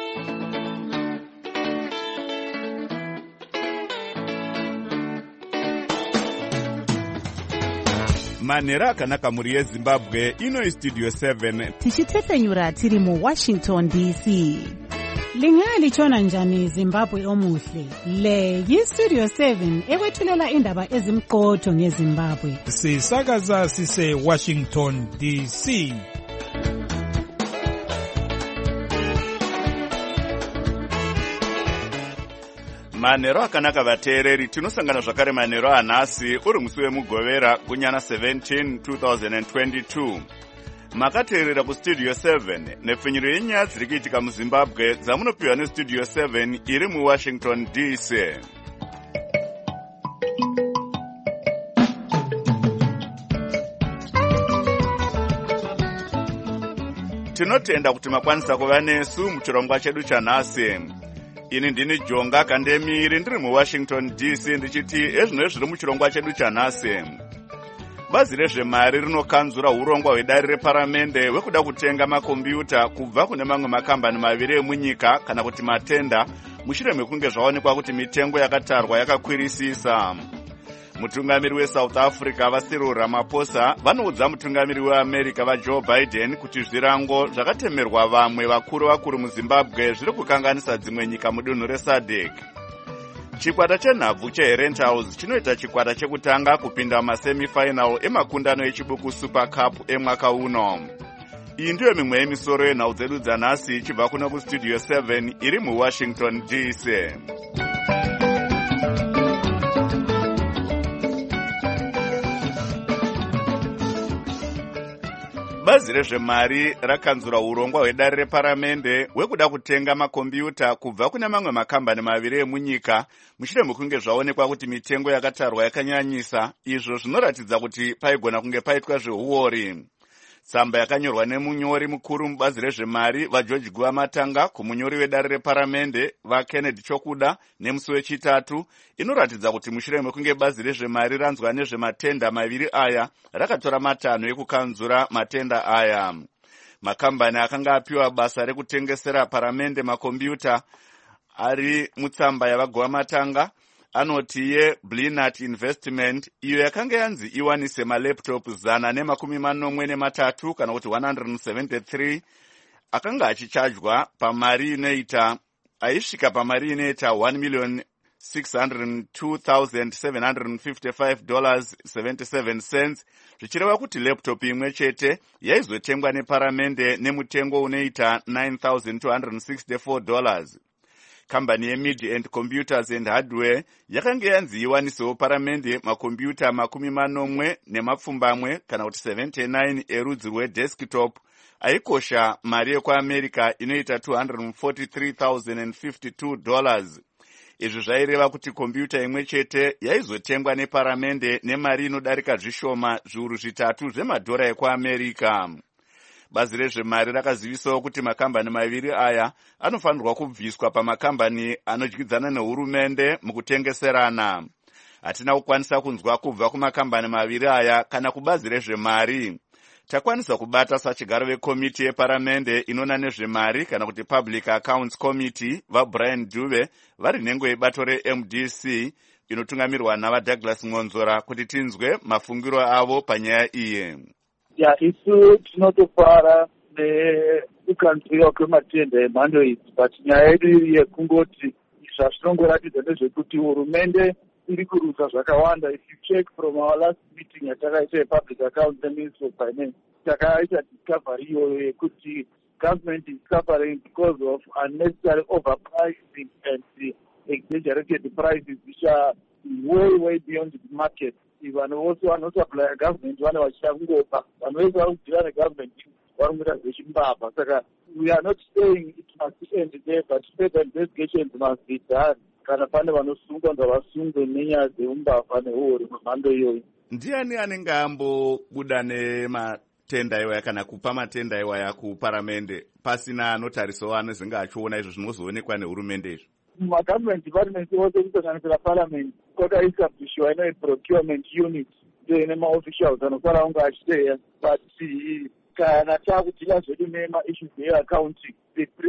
Manhero akanaka muri yeZimbabwe, ino Studio 7 tichitefenyura tiri mu Washington DC. Lingalichona njani Zimbabwe omuhle? Le yiStudio 7 ewethulela indaba ezimqotho ngeZimbabwe. Sisakaza sise Washington DC. Manhero akanaka vateereri, tinosangana zvakare manhero anhasi uri musi wemugovera gunyana 17 2022. Makateerera kuStudio 7 nepfinyiro yenyaya dziri kuitika muZimbabwe dzamunopiwa neStudio 7 iri muWashington DC. Tinotenda kuti makwanisa kuva nesu muchirongwa chedu chanhasi. Ini ndini Jonga Kandemiri ndiri muWashington DC ndichiti ezvino zviri muchirongwa chedu chanhasi. Bazi rezvemari rinokanzura urongwa hwedare reparamende hwekuda kutenga makombiyuta kubva kune mamwe makambani maviri emunyika kana kuti matenda mushure mekunge zvaonekwa kuti mitengo yakatarwa yakakwirisisa. Mutungamiri weSouth Africa vaCyril Ramaphosa vanoudza mutungamiri weAmerica vaJoe Biden kuti zvirango zvakatemerwa vamwe vakuru muZimbabwe zviri kukanganisa dzimwe nyika mudunhu reSADC. Chikwata chenhabvu cheHerentals chinoita chikwata chekutanga kupinda masemifinal emakundano echibuku Super Cup emwaka uno. Iyi ndiyo mimwe yemisoro yenhau dzedu dzanhasi ichibva kuno kuStudio 7 iri muWashington DC. Bazi rezvemari rakanzura urongwa hwedare reparamende hwekuda kutenga makombiyuta kubva kune mamwe makambani maviri emunyika mushure mekunge zvaonekwa kuti mitengo yakatarwa yakanyanyisa, izvo zvinoratidza kuti paigona kunge paitwa zvehuori. Tsamba yakanyorwa nemunyori mukuru mubazi rezvemari vaGeorge Guamatanga kumunyori wedare reparamende vaKennedy Chokuda nemusi wechitatu inoratidza kuti mushure mekunge bazi rezvemari ranzwa nezvematenda maviri aya rakatora matanho ekukanzura matenda aya. Makambani akanga apiwa basa rekutengesera paramende makombiyuta ari mutsamba yavaGuamatanga anoti yeBlinat Investment, iyo yakanga yanzi iwanise malaptop 143 kana kuti 173 akanga achichajwa pamari inoita aisvika pamari inoita $1,602,755.77 zvichireva kuti laptop imwe chete yaizotengwa neparamende nemutengo unoita $9,264. Kambani yeMid-End Computers and Hardware yakanga yanzi iwanisewo paramende makombiyuta 40 nemapfumbamwe kana kuti 79 erudzi rwedesktop aikosha mari yekuAmerica inoita $243,052. Izvi zvaireva kuti kombiyuta imwe chete yaizotengwa neparamende nemari inodarika zvishoma zviuru zvitatu zvemadhora ekuAmerica. Bazi rezvemari rakazivisawo kuti makambani maviri aya anofanirwa kubviswa pamakambani anodyidzana nehurumende mukutengeserana. Hatina kukwanisa kunzwa kubva kumakambani maviri aya kana kubazi rezvemari. Takwanisa kubata sachigaro vekomiti yeparamende inona nezvemari kana kuti Public Accounts Committee vaBrian Dube vari nhengo yebato reMDC inotungamirwa navaDouglas Ngonzora kuti tinzwe mafungiro avo panyaya iyi. Isu tinotofara nekukanzwiwa kwematenda emhando idzi, but nyaya yedu iri yekungoti zvazvinongoratidza ndezvekuti hurumende iri kurusa zvakawanda. If you check from our last meeting yatakaita yePublic Accounts Ministry of Finance, takaita discovery iyoyo yekuti government is suffering because of unnecessary overpricing and exaggerated prices which are way beyond the market. Vanhu vose vanosupply government vane vachida kungopa, vanhu vese vari kudhira negovernment vari kuita zvechimbavha. Saka we are not saying it must end there, but further investigations must be done. Kana pane vanosungwa ngavasungwe nenyaya dzeumbavha nehuori hwemhando iyoyo. Ndiani anenge ambobuda nematenda iwaya kana kupa matenda iwaya kuparamende pasina anotarisawo anozenge achiona izvo zvinozoonekwa nehurumende izvo? Government departments ose kusanganisira parliament kwakaestablishiwa ino procurement unit ndio ine maofficials anofara kunge achiteya, but kana taakudhila zvedu nema-issues eaccounting, the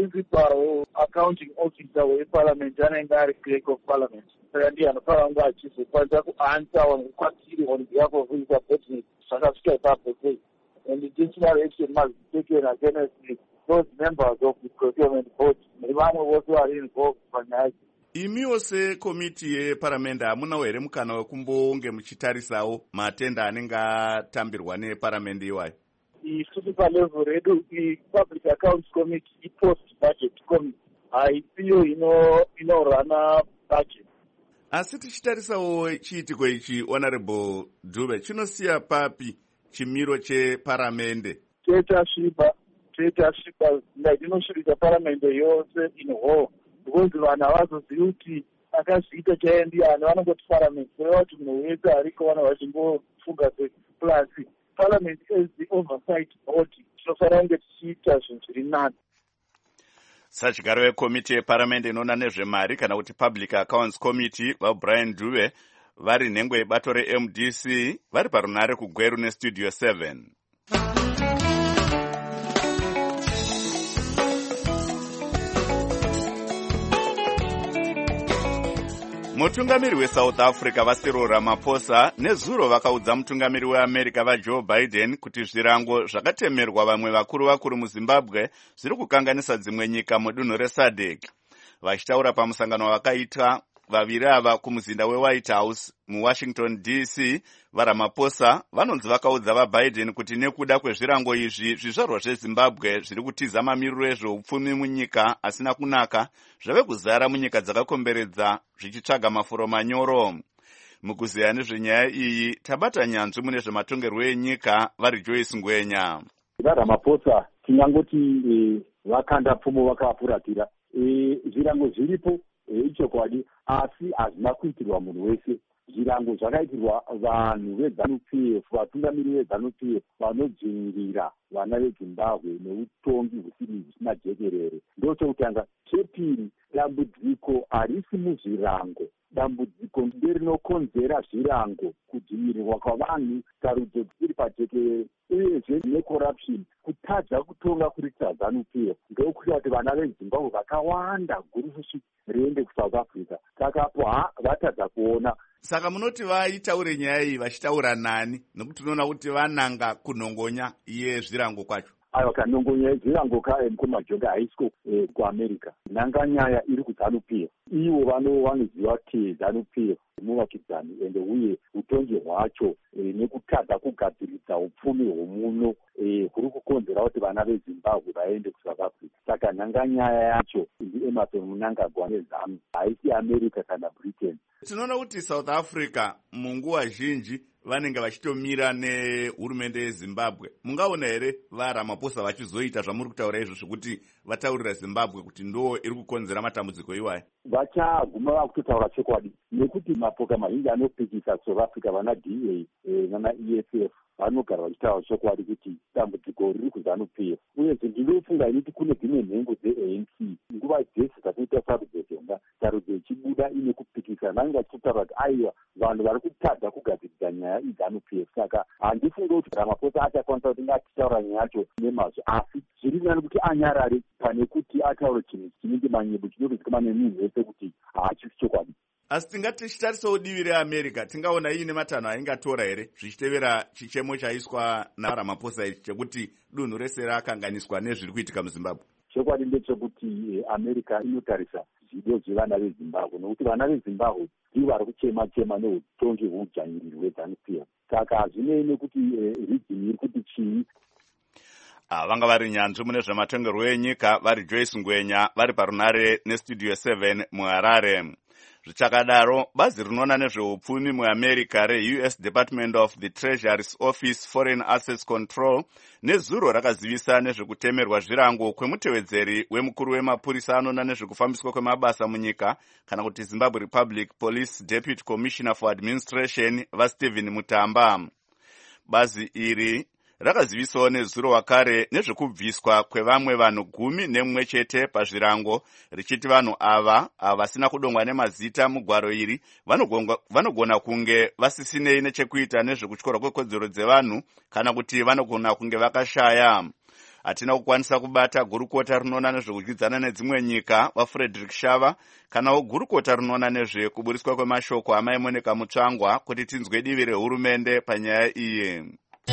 principal accounting officer weparliament anenge ari clerk of parliament. Saka ndiye anofanira kunge achizokwanisa kuansa kwatiri on behalf of Elizabeth zvakasvika ipapo sei. And the disciplinary action must be taken against those members of the procurement board nevamwe vose vari involved panyaya. Imiwo sekomiti yeparamende hamunawo here mukana wekumbonge muchitarisawo matenda anenge atambirwa neparamende iwayo? Isusu palevel redu i-public accounts committee i-post budget committee haisiyo inorana budget. Asi tichitarisawo chiitiko ichi, Honorable Dube, chinosiya papi chimiro cheparamende? Chetasviba ndinosvibisa paramende yose in whole, because vanhu havazozivi kuti akazviita chaiye ndiani, vanongoti paramende kureva kuti munhu wese ariko vanhu vachimbofunga plus parliament as the oversight body tinofanira kunge tichiita zvinhu zviri nani. Sachigaro wekomiti yeparamende inoona nezvemari kana kuti Public Accounts Committee, vaBrian Dube, vari nhengo yebato reMDC, vari parunare kuGweru neStudio 7. Mutungamiri weSouth Africa vaCyril Ramaphosa nezuro vakaudza mutungamiri weAmerica vaJoe Biden kuti zvirango zvakatemerwa vamwe vakuru muZimbabwe zviri kukanganisa dzimwe nyika mudunhu reSADC. Vachitaura pamusangano wakaita vaviri ava kumuzinda weWhite House muWashington DC, vaRamaphosa vanonzi vakaudza vaBiden kuti nekuda kwezvirango izvi zvizvarwa zveZimbabwe zviri kutiza mamiriro ezveupfumi munyika asina kunaka zvave kuzara munyika dzakakomberedza zvichitsvaga mafuro manyoro. Mukuziya nezvenyaya iyi tabata nyanzvi mune zvematongerwo enyika vari Joyce Ngwenya. vaRamaphosa tinyangoti vakanda pfumo vakafuratira zvirango zviripo ichokwadi, asi hazvina kuitirwa munhu wese. Zvirango zvakaitirwa vanhu veZANU-PF, vatungamiri veZANU-PF vanodzvinyirira vana veZimbabwe neutongi husina jekerere. Ndochokutanga. Chepiri, dambudziko harisi muzvirango. Dambudziko nderinokonzera zvirango, kudzvinyirirwa kwavanhu, sarudzo dziri pajekerere, uyezve necorruption, kutadza kutonga kuritira ZANU-PF. Ndokuita kuti vana veZimbabwe vakawanda gurufushi riende kuSouth Africa. Saka apo vatadza kuona. Saka munoti vaitaure nyaya iyi vachitaura nani? Nokuti unoona kuti vananga kunhongonya yezvirango kwacho. Aiwa, kanhongonya yezvirango kumajonga haisiko kuAmerica. Nanga nyaya iri kuZANU-PF. Ivo vanoziva kuti ZANU-PF muvakidzani ende uye utongi hwacho nekutadza kugadziridza upfumi hwomuno kuri kukonzera kuti vana veZimbabwe vaende kuSouth Africa. Saka nhanga nyaya yacho ndiEmerson Mnangagwa neZANU, haisi America kana Britain. Tinoona kuti South Africa munguva zhinji vanenge vachitomira nehurumende yeZimbabwe. Mungaona here vaRamaphosa vachizoita zvamuri kutaura izvo zvekuti vataurira Zimbabwe kuti ndo iri kukonzera matambudziko iwayo? Vachaguma vakutotaura chokwadi, nekuti mapoka mazhinji anopikisa South Africa, vana DA nana EFF vanogara vachitaura chokwadi kuti dambudziko riri kuZANU-PF. Uyezve ndinofunga inoti kune dzimwe nhengo dzeANC nguva dzese dzatoita sarudzo dzenga, sarudzo ichibuda ine kupikisa, vanenge vachitotaura kuti aiwa vanhu vari kutadza kugadziridza nyaya iZANU-PF. Saka handifunge kuti Ramaphosa achakwanisa kuti ngachitaura nyaya yacho nemazvo, asi zviri nani kuti anyarare pane kuti ataure chinhu chinenge manyepo chinozivikanwa nemunhu wese kuti hachisi chokwadi. Asi tingatichitarisawo divi reAmerica, tingaona iine matanho aingatora here zvichitevera chichemo chaiswa naRamaphosa ichi chekuti dunhu rese rakanganiswa nezviri kuitika muZimbabwe? Chokwadi ndechekuti America inotarisa zvido zvevana veZimbabwe, nokuti vana veZimbabwe ndivo vari kuchema neutongi hweudzvanyiriri hweZANU-PF. Saka hazvinei nekuti rijini iri kuti chii. Vanga vari nyanzvi mune zvematongerwo enyika vari Joyce Ngwenya, vari parunare neStudio 7 muHarare. Zvichakadaro, bazi rinoona nezveupfumi muAmerica reUS Department of the Treasury's Office Foreign Assets Control nezuro rakazivisa nezvekutemerwa zvirango kwemutevedzeri wemukuru wemapurisa anoona nezvekufambiswa kwemabasa munyika kana kuti Zimbabwe Republic Police Deputy Commissioner for Administration vaStephen Mutamba. Bazi iri rakazivisawo nezuro wakare nezvekubviswa kwevamwe vanhu 11 chete pazvirango, richiti vanhu ava vasina kudongwa nemazita mugwaro iri vanogona kunge vasisinei nechekuita nezvekutyorwa kwekodzero dzevanhu kana kuti vanogona kunge vakashaya. hatina kukwanisa kubata gurukota rinoona nezvekudyidzana nedzimwe nyika vaFrederick Shava kanawo gurukota rinoona nezvekuburiswa kwemashoko amaimonika Mutsvangwa kuti tinzwe divi rehurumende panyaya iyi.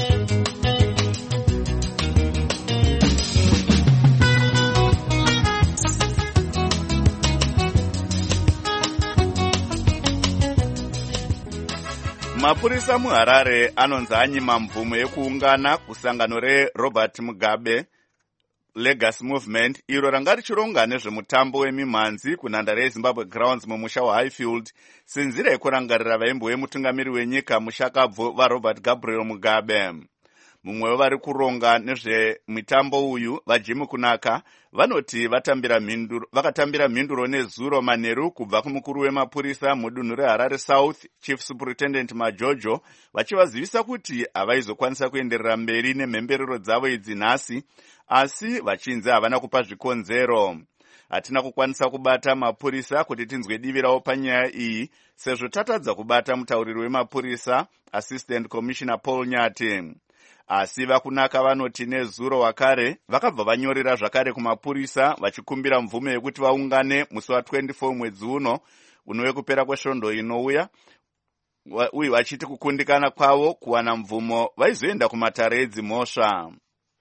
Mapurisa muHarare anonzi anyima mvumo yekuungana kusangano reRobert Mugabe Legacy Movement iro ranga richironga nezvemutambo wemimhanzi kunhandare yeZimbabwe Grounds mumusha waHighfield senzira yekurangarira vaimbo vemutungamiri wenyika mushakabvu vaRobert Gabriel Mugabe. Mumwe wevari kuronga nezvemutambo uyu vaJimmy Kunaka vanoti vakatambira mhinduro nezuro manheru kubva kumukuru wemapurisa mudunhu reHarare South Chief Superintendent Majojo vachivazivisa kuti havaizokwanisa kuenderera mberi nemhemberero dzavo idzi nhasi, asi vachinzi havana kupa zvikonzero. Hatina kukwanisa kubata mapurisa kuti tinzwe divi ravo panyaya iyi sezvo tatadza kubata mutauriri wemapurisa Assistant Commissioner Paul Nyati. Asi vakunaka vanoti nezuro wakare vakabva vanyorera zvakare kumapurisa vachikumbira mvumo yekuti vaungane musi wa24 mwedzi uno wekupera kwesvondo inouya, uye vachiti kukundikana kwavo kuwana mvumo vaizoenda kumatare edzimhosva.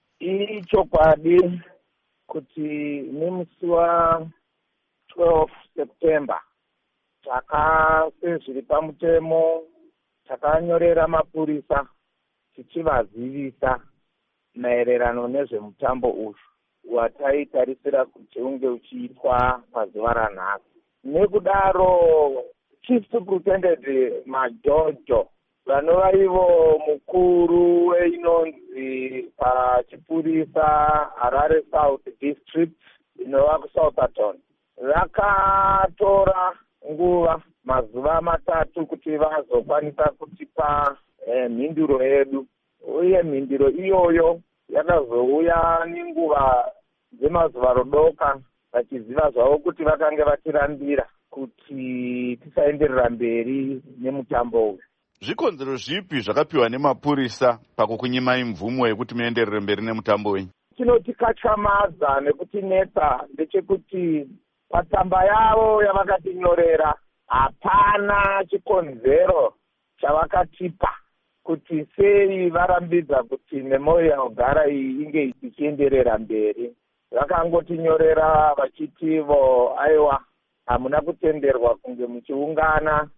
Ichokwadi kuti nemusi wa12 September sezviri pamutemo takanyorera mapurisa tichivazivisa maererano nezvemutambo uyu wataitarisira kuti unge uchiitwa pazuva ranhasi. Nekudaro Chief Superintendent Majojo vanova ivo mukuru weinonzi pachipurisa Harare South District inova kuSouthampton vakatora nguva mazuva 3 kuti vazokwanisa kutipa mhinduro yedu, uye mhinduro iyoyo yakazouya nenguva dzemazuva rodoka vachiziva zvavo kuti vakange vatirambira kuti tisaenderera mberi nemutambo uyu. Zvikonzero zvipi zvakapiwa nemapurisa pakukunyimai mvumo yekuti muenderere mberi nemutambo wenyu? Chinotikatyamadza nekutinetsa ndechekuti patsamba yavo yavakatinyorera hapana chikonzero chavakatipa kuti sei varambidza kuti Memorial Gara iyi inge ichienderera mberi. Vakangotinyorera vachitivo aiwa hamuna kutenderwa kunge muchiungana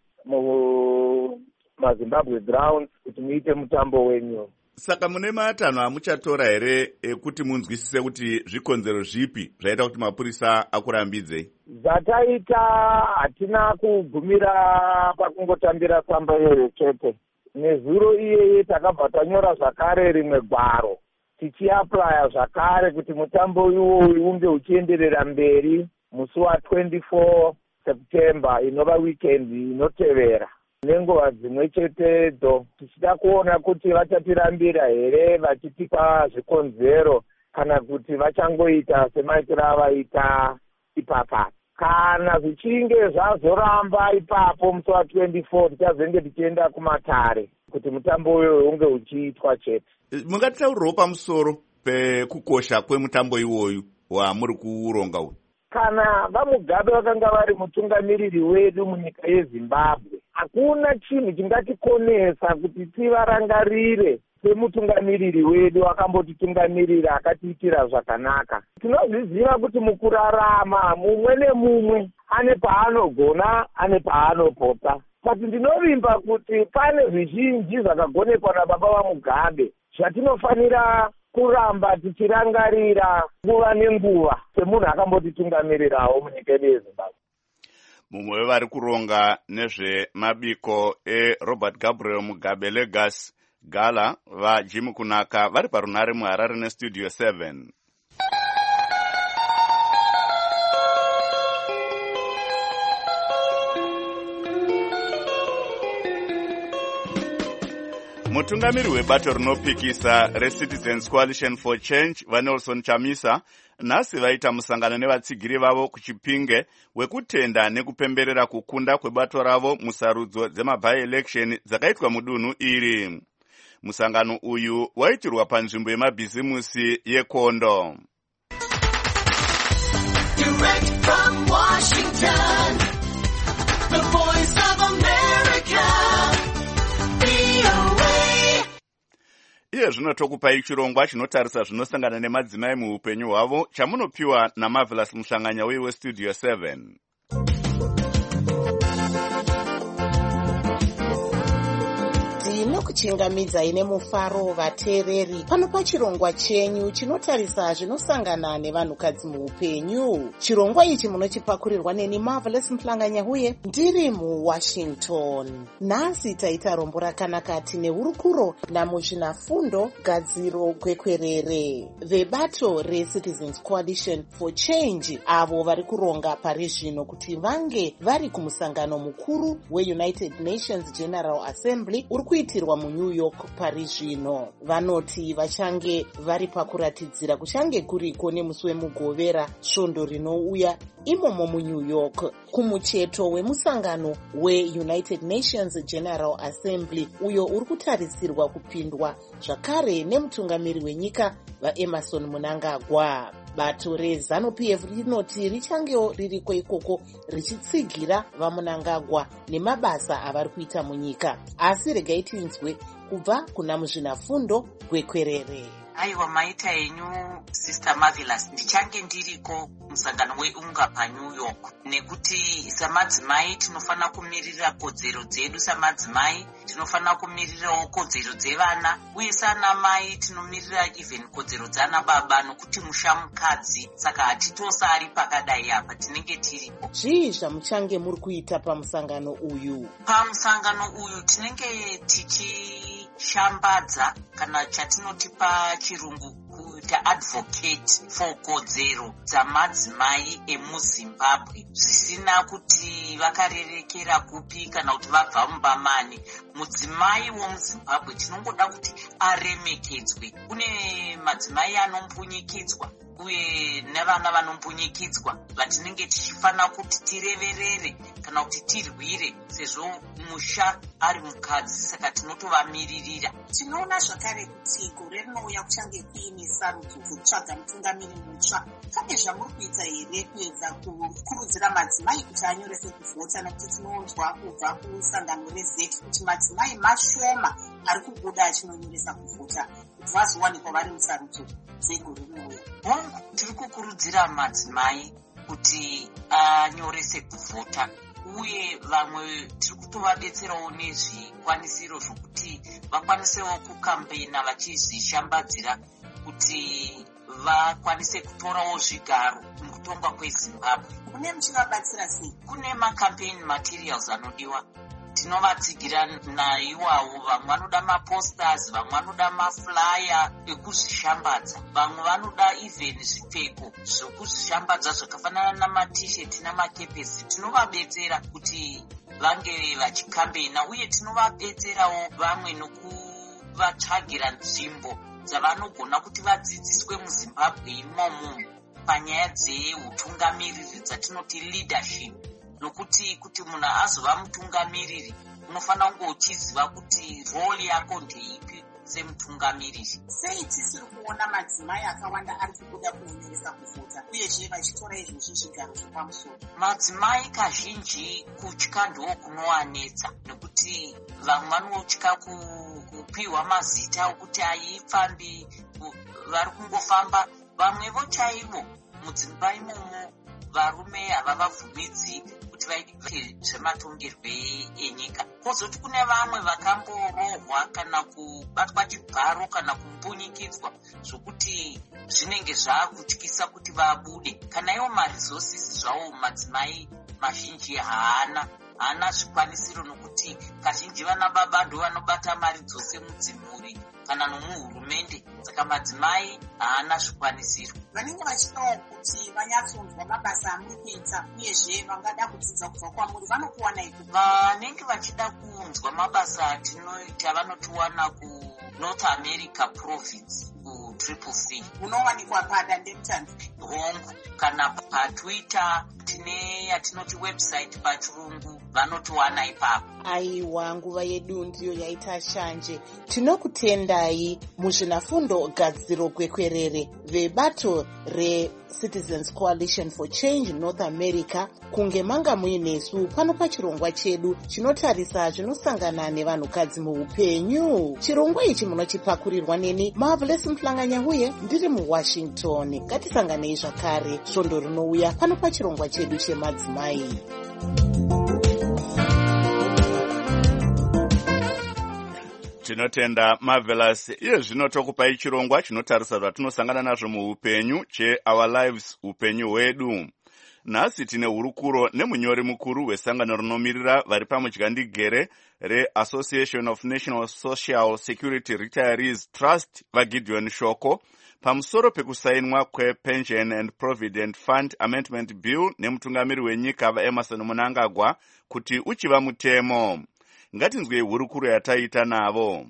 muZimbabwe Grounds kuti muite mutambo wenyu. Saka mune matanho amuchatora here ekuti munzwisise kuti zvikonzero zvipi zvaita kuti mapurisa akurambidzei? Zvataita hatina kugumira pakungotambira tsamba iyoyo chete. Nezuro iyeye takabva tanyora zvakare rimwe gwaro tichiaplaya zvakare kuti mutambo iwoyu unge uchienderera mberi musi wa24 September inova weekend inotevera. Nenguva dzimwe chetedzo tichida kuona kuti vachatirambira here vachitipa zvikonzero kana kuti vachangoita semaitiro avaita ipapa. Kana zvichinge zvazoramba ipapo musi wa24 tichazenge tichienda kumatare kuti mutambo uyo unge uchiitwa chete. Mungatitaurirawo pamusoro pekukosha kwemutambo iwoyu wamuri kuronga uyu? Kana vaMugabe vakanga vari mutungamiriri wedu munyika yeZimbabwe, hakuna chinhu chingatikonesa kuti tivarangarire semutungamiriri wedu akambotitungamirira akatiitira zvakanaka. Tinozviziva kuti mukurarama mumwe nemumwe ane paanogona, ane paanopota. Saka ndinovimba kuti pane zvizhinji zvakagonekwa nababa vaMugabe zvatinofanira kuramba tichirangarira nguva nenguva semunhu akambotitungamirirawo munyika yeZimbabwe. Mumwe wevari kuronga nezvemabiko eRobert Gabriel Mugabe Legacy Gala vaJimmy Kunaka vari parunhare muHarare neStudio 7. Mutungamiri webato rinopikisa reCitizens Coalition for Change vaNelson Chamisa nhasi vaita musangano nevatsigiri vavo kuChipinge wekutenda nekupemberera kukunda kwebato ravo musarudzo dzema by-election dzakaitwa mudunhu iri. Musangano uyu waitirwa panzvimbo yemabhizimusi yeKondo. Direct from Washington, the Voice of America, VOA. Iye zvino tokupai chirongwa chinotarisa zvinosangana nemadzimai muupenyu hwavo chamunopiwa naMarvelous Muhlanganya weStudio 7. Kuchingamidza ine mufaro vateereri pano pachirongwa chenyu chinotarisa zvinosangana nevanhukadzi muupenyu. Chirongwa ichi munochipakurirwa neni Marvelous Muhlanganya uye ndiri muWashington. Nhasi taita rombo rakanaka tine hurukuro namuzvinafundo gadziro kwekwerere vebato reCitizens Coalition for Change, avo vari kuronga pari zvino kuti vange vari kumusangano mukuru weUnited Nations General Assembly uri kuitirwa muNew York pari zvino. Vanoti vachange vari pakuratidzira kuchange kuriko nemusi wemugovera svondo rinouya imomo muNew York kumucheto wemusangano weUnited Nations General Assembly uyo uri kutarisirwa kupindwa zvakare nemutungamiri wenyika vaEmerson Mnangagwa. Bato reZANU-PF rinoti richangewo ririko ikoko richitsigira vaMnangagwa nemabasa avari kuita munyika. Asi regai tinzwe kubva kuna muzvinafundo gwekwerere. Aiwa maita enyu Sister Marvelous, ndichange ndiriko musangano weUNGA paNew York nekuti samadzimai tinofana kumirira kodzero dzedu, samadzimai tinofana kumirirawo kodzero dzevana, uye sana mai tinomirira even kodzero dzana baba nokuti mushamukadzi, saka hatitosari pakadai apa tinenge tiripo. Zvii zvamuchange muri kuita pamusangano uyu? Pamusangano uyu tinenge tichishambadza kana chatinoti pachirungu kuita advocate for kodzero dzamadzimai emuZimbabwe, zvisina kuti vakarerekera kupi kana kuti vabva mubamani. Mudzimai womuZimbabwe tinongoda kuti aremekedzwe. Kune madzimai anompunyikidzwa uye nevana vanombunyikidzwa vatinenge tichifana kuti tireverere kana kuti tirwire, sezvo musha ari mukadzi, saka tinotovamiririra. Tinoona zvakare kuti gore rinouya kuchange kuine sarudzo dzokutsvaga mutungamiri mutsva. Pane zvamuri kuita here kuedza kukurudzira madzimai kuti anyorese kuvhota, nekuti tinonzwa kubva kusangano reZET kuti madzimai mashoma ari kubuda achinonyoresa kuvhota kuti vazowanikwa vari musarudzo dzegore rinouya? Tiri kukurudzira madzimai kuti anyorese kuvhota, uye vamwe tiri kutovadetserawo nezvikwanisiro zvokuti vakwanisewo kukambena vachizvishambadzira kuti vakwanise kutorawo zvigaro mukutongwa kweZimbabwe. Kune muchivabatsira sei? Kune macampaign materials anodiwa, tinovatsigira naiwawo. Vamwe vanoda maposters, vamwe vanoda maflyer ekuzvishambadza, vamwe vanoda even zvipfeko zvokuzvishambadza zvakafanana namatisheti namakepesi. Tinovabetsera kuti vange vachikambena, uye tinovabetserawo vamwe nokuvatsvagira nzvimbo dzavanogona kuti vadzidziswe muZimbabwe imomo panyaya dzeutungamiriri dzatinoti leadership, nokuti kuti munhu azova mutungamiriri unofanira kunge uchiziva kuti role yako ndeipi semutungamiriri. Sei tisiri kuona madzimai akawanda ari kubuda kunonyoresa kuvhota uyezve vachitora izvozvi zvigaro zvepamusoro? Madzimai kazhinji kutya ndo kunowanetsa, nekuti vamwe vanotya kupiwa mazita okuti haifambi, vari kungofamba. Vamwevo chaivo mudzimba imomo varume havavabvumidzi kuti vaite zvematongerwe enyika. Kozoti kune vamwe vakamborohwa kana kubatwa chibharo kana kumbunyikidzwa zvokuti zvinenge zvaakutyisa kuti vabude. Kana iwo maresources zvawo madzimai mazhinji haana zvikwanisiro, nokuti kazhinji vana baba ndo vanobata mari dzose mudzimhuri kana nomuhurumende, saka madzimai haana zvikwanisiro. Vanenge vachidawo kuti vanyatsonzwa mabasa amuri kuita uyezve vangada kudzidza kubva kwamuri vanokuwana ipo? Vanenge vachida kunzwa mabasa atinoita vanotiwana kuNorth America Province kuCCC. Munowanikwa padandemutande hongu, kana paTwitter tine yatinoti website pachirungu vanotowana ipapo. Aiwa, nguva yedu ndiyo yaita shanje. Tinokutendai muzvinafundo gadziro kwekwerere vebato reCitizens Coalition for Change North America kunge manga muinesu pano pachirongwa chedu chinotarisa zvinosangana nevanhukadzi muupenyu. Chirongwa ichi munochipakurirwa neni Marvelous Mhlanganyahuye ndiri muWashington. Ngatisanganei zvakare svondo rinouya pano pachirongwa chedu chemadzimai. Tinotenda Marvelous. Iye zvino tokupai chirongwa chinotarisa zvatinosangana nazvo muupenyu che-Our Lives, upenyu hwedu. Nhasi tine hurukuro nemunyori mukuru wesangano rinomirira vari pamudyandigere reAssociation of National Social Security Retirees Trust vaGideon Shoko pamusoro pekusainwa kwePension and Provident Fund Amendment Bill nemutungamiri wenyika vaEmerson Mnangagwa kuti uchiva mutemo. Ngatinzwei hurukuro yataita navo.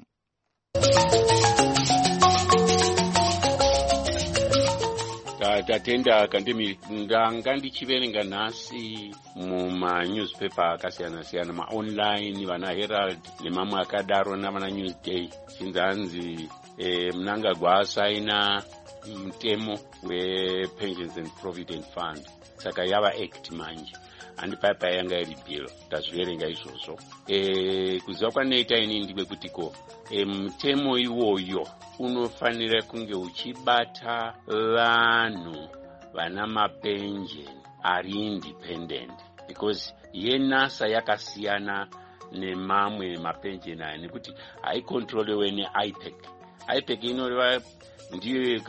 Tatenda kandemi ndanga ndichiverenga nhasi muma-newspaper akasiyana-siyana, ma-online, vana Herald nemamwe akadaro navana Newsday, chinzanzi Mnangagwa asaina mutemo wePensions and Provident Fund, saka yava act manje. Handi paipa yanga iri bill, tazviverenga izvozvo. Kuziva kwanoita ini ndiwe kutiko mutemo iwoyo unofanira kunge uchibata vanhu vana mapension ari independent, because yeNASA yakasiyana nemamwe mapension aya nekuti haikontrolewe neIPEC. IPEC inoreva ndiyo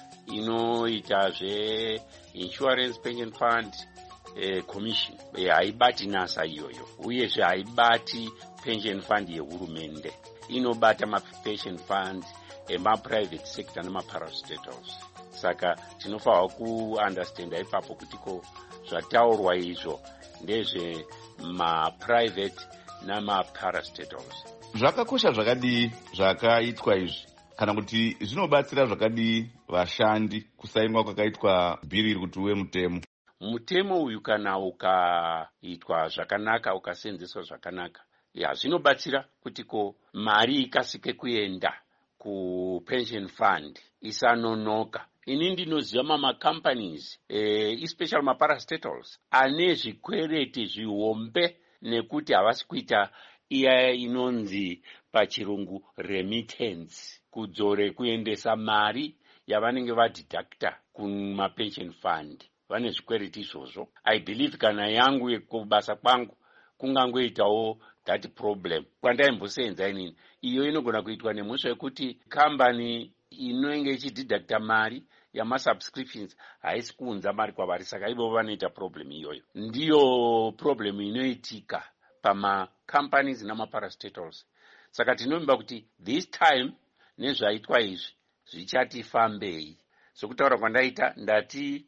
inoita insurance pension fund commission, haibati NASA iyoyo, uyezve haibati pension fund yehurumende, inobata mapension fund ema-private sector nema-parastatals. Saka tinofanirwa kuunderstanda ipapo kutiko zvataurwa izvo ndezve ma-private nama-parastatals. Zvakakosha zvakadii zvakaitwa izvi, kana kuti zvinobatsira zvakadii vashandi kusainwa kwakaitwa bhiri kuti uve mutemo? Mutemo uyu kana ukaitwa zvakanaka, ukaseenzeswa zvakanaka, zvinobatsira kuti mari ikasike kuenda kupension fund, isanonoka. Ini ndinoziva mama-companies, especially ma-parastatals, ane zvikwereti zvihombe nekuti havasi kuita iya inonzi pachirungu remittance, kudzore kuendesa mari yavanenge vadidacta kumapension fund. Vane zvikwereti izvozvo. I believe kana yangu kubasa kwangu kungangoitawo that problem. Kwandaimboseenza inini, iyo inogona kuitwa nemusha wekuti company inenge ichididacta mari yama-subscriptions haisi kuunza mari kwavari, saka ivo vanoita problem iyoyo. Ndiyo problem inoitika pama-companies nama-parastatals. Saka tinomba kuti this time nezvaitwa izvi zvichatifambei. Sokutaura kwandaita ndati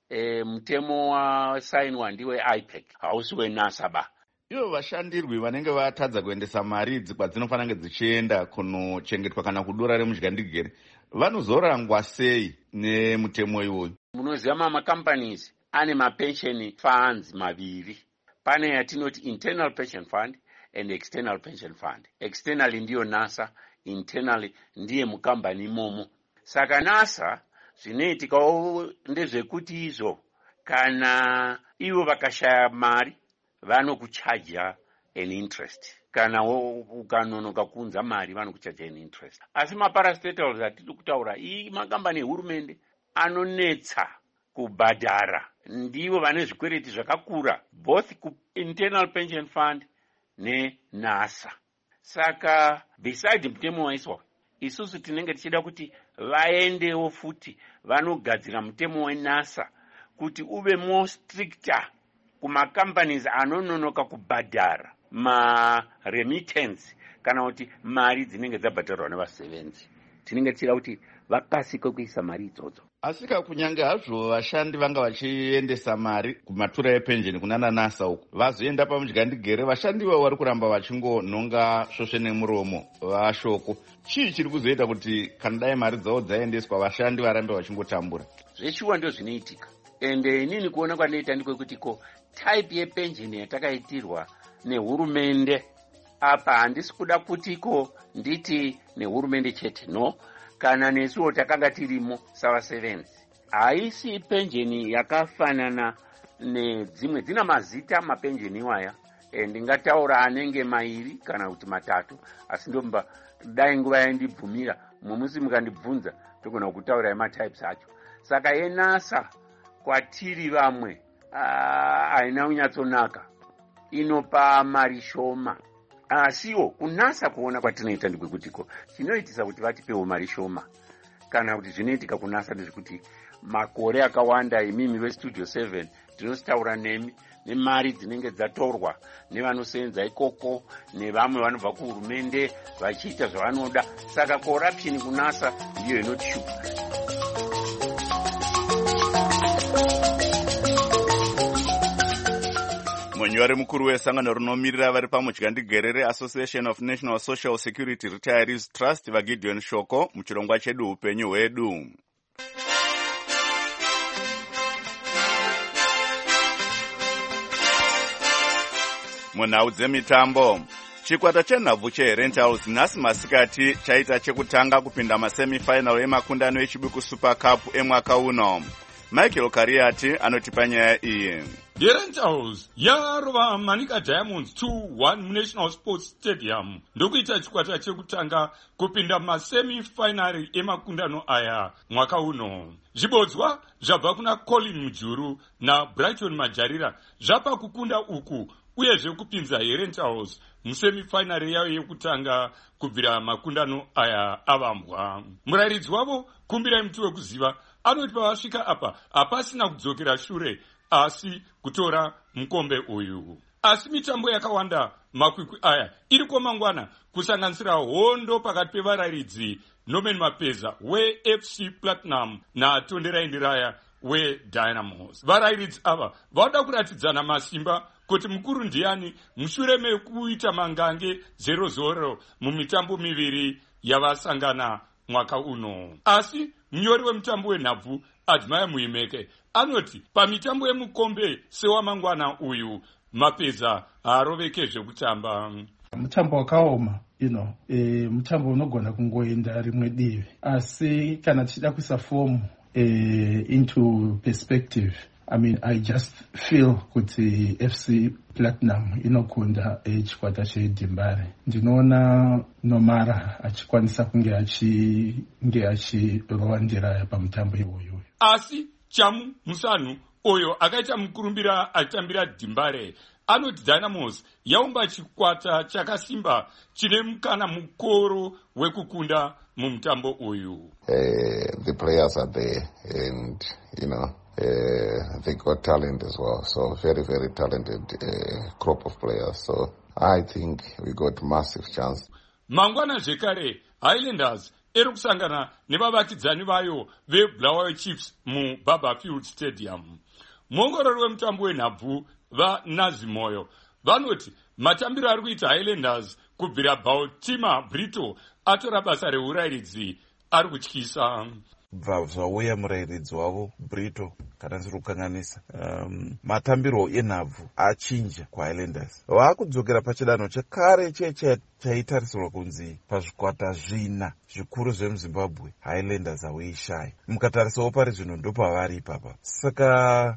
mutemo wasainwa ndiwe IPEC, hausi weNASA ba. Ivo vashandirwi vanenge vatadza kuendesa mari kwadzinofana kunge dzichienda kunochengetwa kana kudura remudyandigere vanozorangwa sei nemutemo iwoyu? Munoziva mama-companies ane mapension funds maviri. Pane yatinoti internal pension fund and external pension fund. Externally ndiyo NASA, internally ndiye mukambani imomo. Saka NASA zvinoitikawo ndezvekuti izvo kana ivo vakashaya mari vanokuchaja an interest, kana ukanonoka kuunza mari vanokuchaja an interest. Asi ma-parastatals atiri kutaura, iyi makambani ehurumende anonetsa kubhadhara, ndivo vane zvikwereti zvakakura both ku-internal pension fund neNASA. Saka beside mutemo waiswa, isusu tinenge tichida kuti vaendewo futi vanogadzira mutemo weNASA kuti uve more stricter kuma-companies anononoka kubhadhara ma-remittance kana kuti mari dzinenge dzabhadharwa nevasevenzi. Tinenge tichida kuti vakasike kuisa mari idzodzo. Asika kunyange hazvo vashandi vanga vachiendesa mari kumatura epension kunana NASA uku, vazoenda pamudyandigere, vashandi ivo vari kuramba vachingonhonga svosve nemuromo vaShoko. Chii chiri kuzoita kuti kana dai mari dzavo dzaendeswa vashandi varambe vachingotambura? Zvechiwa ndio zvinoitika. Ende inini kuona kwanoita ndiko kuti type yepension yatakaitirwa nehurumende. Apa handisi kuda kutiko nditi nehurumende chete, no, kana nesuwo takanga tirimo savasevenzi. Haisi penjeni yakafanana nedzimwe, dzina mazita mapenjeni iwaya. Ndingataura anenge mairi kana kuti matatu, asi ndomba dai nguva yandibvumira mumusi mukandibvunza togona kutaura ematypes acho. Saka yenasa kwatiri vamwe haina kunyatsonaka, inopa mari shoma. Asiwo kunasa kuona kwatinoita ndikwekutiko chinoitisa kuti vatipewo mari shoma. Kana kuti zvinoitika kunasa ndezvekuti makore akawanda imimi vestudio 7 tinositaura nemi nemari dzinenge dzatorwa nevanosenza ikoko nevamwe vanobva kuhurumende vachiita zvavanoda. Saka corruption kunasa ndiyo inotishupa. munyori mukuru wesangano rinomirira vari pamudya ndigerere Association of National Social Security Retirees Trust vaGideon Shoko muchirongwa chedu upenyu hwedu. Munhau dzemitambo, chikwata chenhabvu cheRentals nhasi masikati chaita chekutanga kupinda masemifinal emakundano echibuku Super Cup emwaka uno. Michael Kariati anotipa nyaya iyi. Rentals yarova Manika Diamonds 2-1 muNational Sports Stadium ndokuita chikwata chekutanga kupinda masemifinal emakundano aya mwaka uno. Zvibodzwa zvabva kuna Colin Mujuru na Brighton Majarira zvapa kukunda uku uyezve kupinza Rentals musemifinal yayo yekutanga kubvira makundano aya avambwa. Murairidzi wavo Kumbirai Muti Wekuziva anoti pavasvika apa hapasina kudzokera shure asi kutora mukombe uyu. Asi mitambo yakawanda makwikwi aya iriko mangwana, kusanganisira hondo pakati pevarairidzi Norman Mapeza weFC Platinum na Tonderai Ndiraya weDynamos. Varairidzi ava vauda kuratidzana masimba kuti mukuru ndiani mushure mekuita mangange 0-0 mumitambo miviri yavasangana mwaka uno. Asi munyori wemutambo wenhabvu Admire Muimeke anoti pamitambo yemukombe sewamangwana uyu Mapeza haaroveke zvekutamba. Mutambo wakaoma, mutambo unogona kungoenda rimwe divi, asi kana tichida kuisa fomu into perspective, I just feel kuti FC Platinum inokunda chikwata cheDimbare. Ndinoona Nomara achikwanisa kunge achirova Ndiraya pamutambo iwoyo. Asi Chamu Musanu oyo akaita mukurumbira achitambira Dimbare anoti Dynamos yaumba chikwata chakasimba chine mukana mukoro wekukunda mumutambo uyu. The players are there and they got talent as well, so very, very talented crop of players, so I think we got massive chance. Mangwana zvekare Highlanders iri kusangana nevavakidzani vayo veBulawayo Chiefs muBarberfield Stadium. Muongorori wemutambo wenhabvu vaNazimoyo vanoti matambiro ari kuita Highlanders kubvira Baltimore Brito atora basa reurairidzi ari kutyisa. Bva zvauya murairidzi wavo Brito kana ndiri kukanganisa, matambiro enhabvu achinja kuHighlanders. Vakudzokera pachidanho chekare chaitarisirwa kunzi pazvikwata zvina zvikuru zvemuZimbabwe Highlanders hauishaya. Mukatarisawo pari zvino ndopavari ipapa. Saka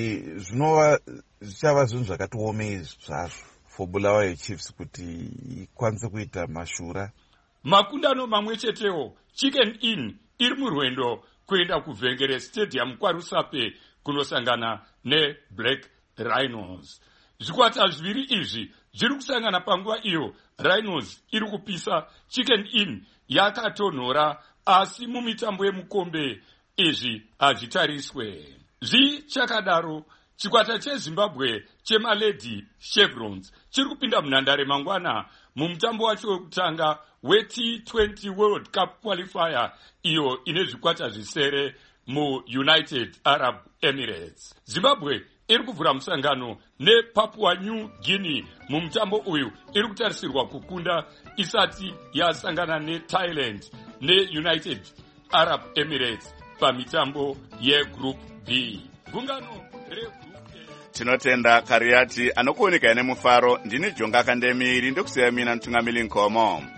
zvichava zvinhu zvakatiomei zvazvo for Bulawayo Chiefs kuti ikwanise kuita mashura. Makundano mamwe chetewo Chicken Inn iri murwendo kuenda kuVhengere Stadium kwaRusape kunosangana neBlack Rhinos. Zvikwata zviviri izvi zviri kusangana panguva iyo Rhinos iri kupisa. Chicken Inn yakatonhora, asi mumitambo yemukombe izvi hazvitariswe. Zvichakadaro chikwata cheZimbabwe chemalady Chevrons chiri kupinda munhandare mangwana mumutambo wacho wekutanga weT20 World Cup qualifier iyo ine zvikwata zvisere muUnited Arab Emirates. Zimbabwe iri kuvhura musangano nePapua New Guinea mumutambo uyu iri kutarisirwa kukunda isati yasangana neThailand neUnited Arab Emirates pamitambo yeGroup B. gungano regroup tinotenda Kariati anokuoneka nemufaro. Ndini Jonga Kandemiri ndokusiya mina Mtungamiri Nkomo.